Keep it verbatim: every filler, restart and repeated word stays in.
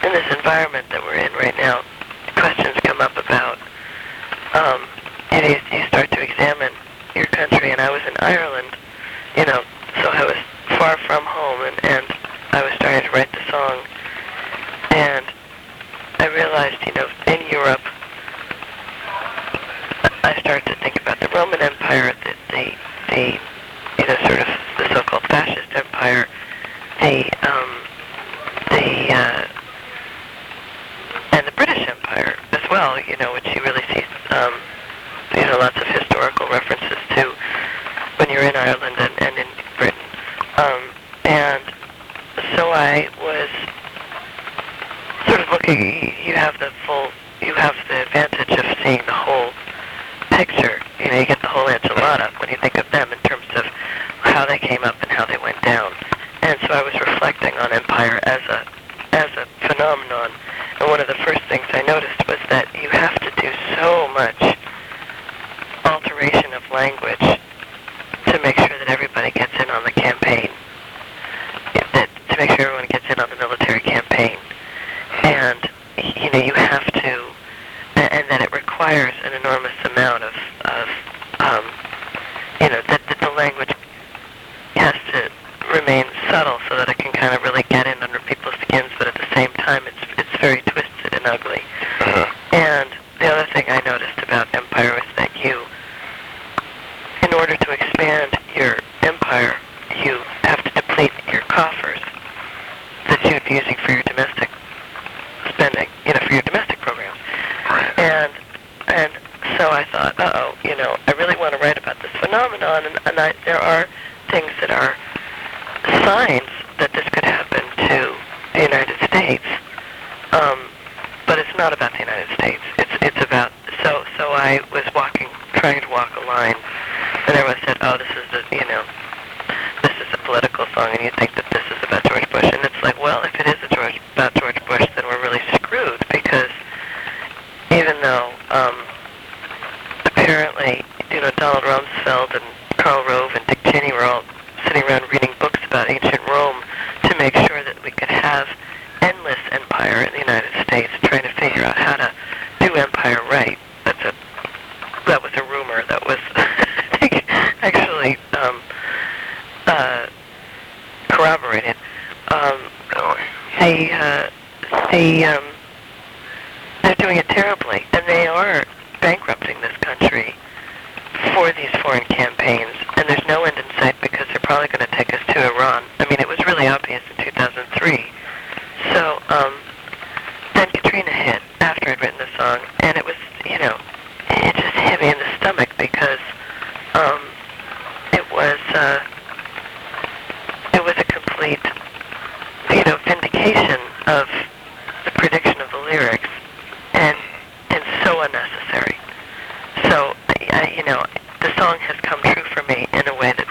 in this environment that we're in right now, questions come up about, um, you know, you, you start to examine your country, and I was in Ireland, you know, so I was far from home, and, and I was starting to write the song, and I realized, you know, in Europe, I started to think about the Roman Empire, the, the, the you know, sort of the so-called fascist empire, the, um, the, uh, and the British Empire as well, you know, which you really see, um, you know, lots of historical references to when you're in Ireland and, and in Britain. Um, and so I was sort of looking, you have the full, you have the advantage of seeing the whole picture. You know, you get the whole enchilada when you think of them in terms of how they came up and how they went down. And so I was reflecting on empire as a as a phenomenon. And one of the first things I noticed was that you have to do so much alteration of language to make sure that everybody gets in on the campaign, that, to make sure everyone gets in on the military campaign. And, you know, you have to, and that it requires an enormous amount of, of um, you know, that, that the language has to remain subtle so that it can kind of really get in under people's skins, but at the same time it's it's very twisted and ugly. Uh-huh. And the other thing I noticed about empire was that you, in order to expand your empire, you have to deplete your coffers that you'd be using for your domestic spending, you know, for your domestic programs. And and so I thought, uh-oh, you know, I really want to write about this phenomenon, and, and I, there are things that are signs that this could happen to the United States, um, but it's not about the United States. It's it's about, so so I was walking, trying to walk a line, and everyone said, oh, this is the, you know, this is a political song, and you think that this is about George Bush, and it's like, well, if it is a George, about George Bush, then we're really screwed, because even though um, apparently, you know, Donald Rumsfeld and Karl Rove and Dick Cheney were all sitting around reading books about ancient Rome to make sure that we could have endless empire in the United States, trying to figure out how to do empire right. That's a that was a rumor that was actually um, uh, corroborated. Um, they uh, they um, they're doing it terribly, and they are bankrupting this country for these foreign campaigns, and there's no end in sight because they're probably going to take us to Iran. I mean, it was really obvious in two thousand three. So um, then Katrina hit after I'd written the song, and it was, you know, it just hit me in the stomach because um, it was uh, it was a complete, you know, vindication of the prediction of the lyrics, and and so unnecessary. So, I, you know, the song has come true for me in a way that